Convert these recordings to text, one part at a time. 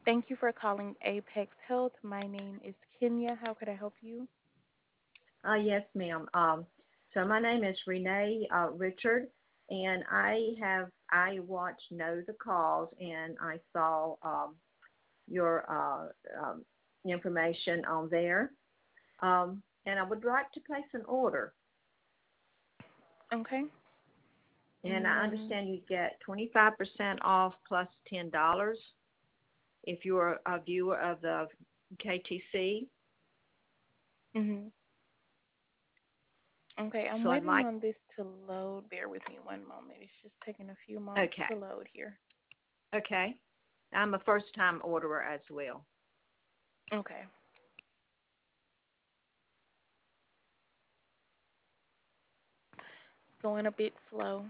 Thank you for calling Apex Health. My name is Kenya. How could I help you? Yes, ma'am. So my name is Renee Richard, and I watched Know the Cause, and I saw your information on there, and I would like to place an order. Okay. And I One. understand you get 25% off plus $10 if you're a viewer of the KTC. Mhm. Okay, I'm So I'd waiting like. on this to load. Bear with me one moment. It's just taking a few moments Okay. to load here. Okay. I'm a first-time orderer as well. Okay. Going a bit slow.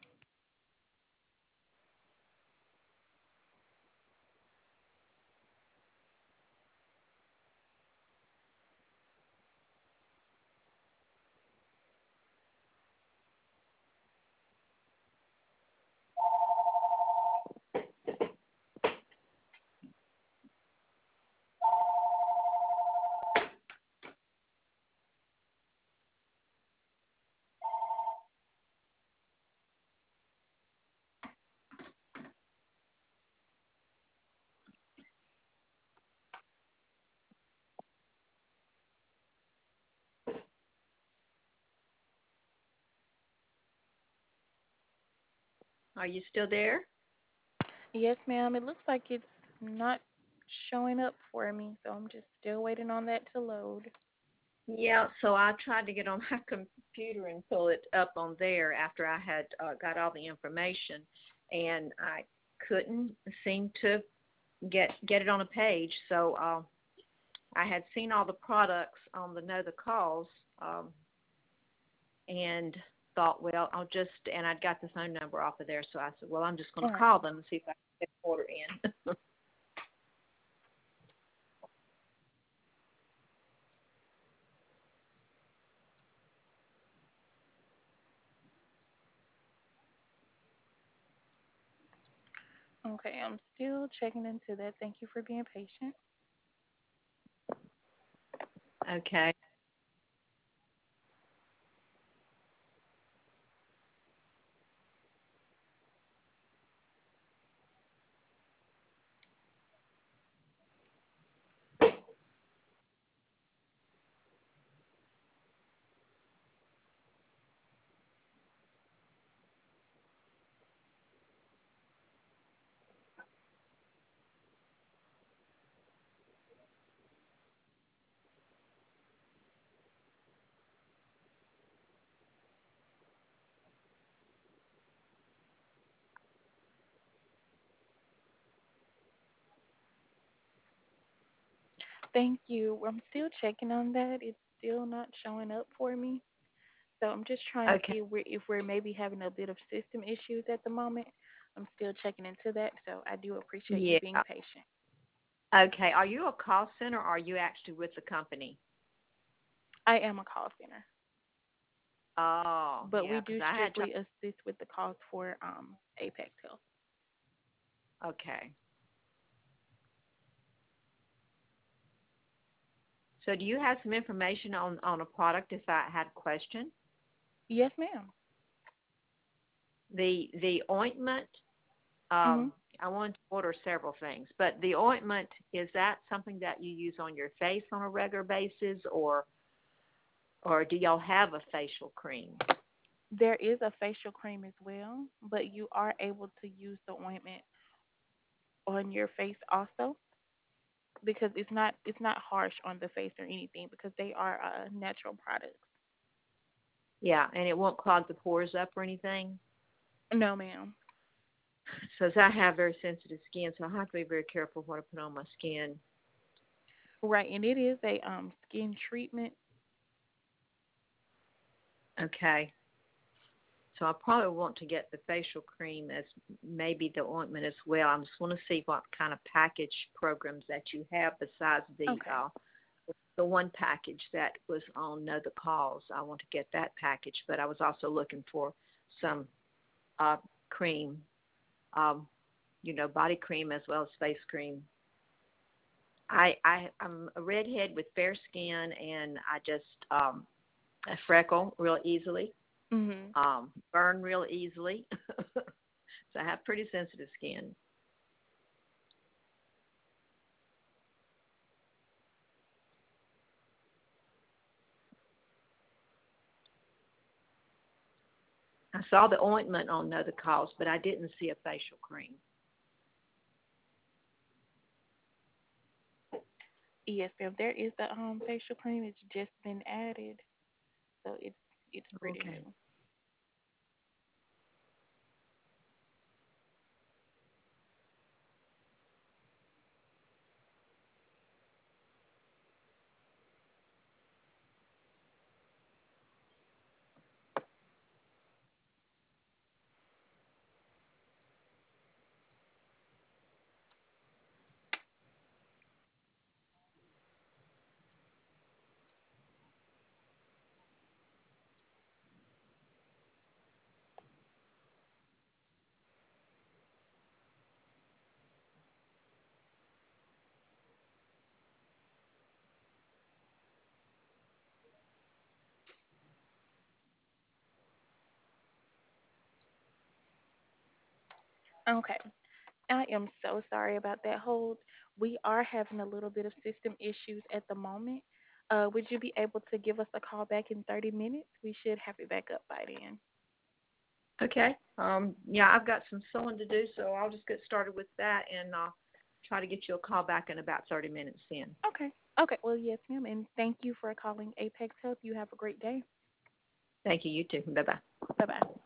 Are you still there? Yes, ma'am. It looks like it's not showing up for me, so I'm just still waiting on that to load. Yeah, so I tried to get on my computer and pull it up on there after I had got all the information, and I couldn't seem to get it on a page. So I had seen all the products on the Know the Cause, and thought, well, and I'd got the phone number off of there, so I said, well, I'm just going All to right. call them and see if I can get an order in. Okay, I'm still checking into that. Thank you for being patient. Okay. Thank you. I'm still checking on that. It's still not showing up for me. So I'm just trying to Okay. see if we're maybe having a bit of system issues at the moment. I'm still checking into that, so I do appreciate you Yeah. being patient. Okay. Are you a call center or are you actually with the company? I am a call center, Oh, but we yeah, do because I had strictly assist with the calls for Apex Health. okay. So do you have some information on a product if I had a question? Yes, ma'am. The ointment, Mhm. I want to order several things, but the ointment, is that something that you use on your face on a regular basis, or do y'all have a facial cream? There is a facial cream as well, but you are able to use the ointment on your face also because it's not harsh on the face or anything because they are natural products. Yeah, and it won't clog the pores up or anything. No, ma'am. So as I have very sensitive skin, so I have to be very careful what I put on my skin. Right, and it is a skin treatment. Okay. So I probably want to get the facial cream as maybe the ointment as well. I just want to see what kind of package programs that you have besides Okay. the one package that was on Know the Cause. I want to get that package, but I was also looking for some cream, um, body cream as well as face cream. I'm a redhead with fair skin, and I freckle real easily, Mhm. burn real easily. So I have pretty sensitive skin. I saw the ointment on the cost, but I didn't see a facial cream. Yes, ma'am. There is a facial cream. It's just been added, so it's pretty Okay. new. Okay. I am so sorry about that hold. We are having a little bit of system issues at the moment. Would you be able to give us a call back in 30 minutes? We should have it back up by then. Okay. Yeah, I've got some sewing to do, so I'll just get started with that, and I'll try to get you a call back in about 30 minutes then. Okay. Okay. Well, yes, ma'am. And thank you for calling Apex Health. You have a great day. Thank you. You too. Bye bye. Bye bye.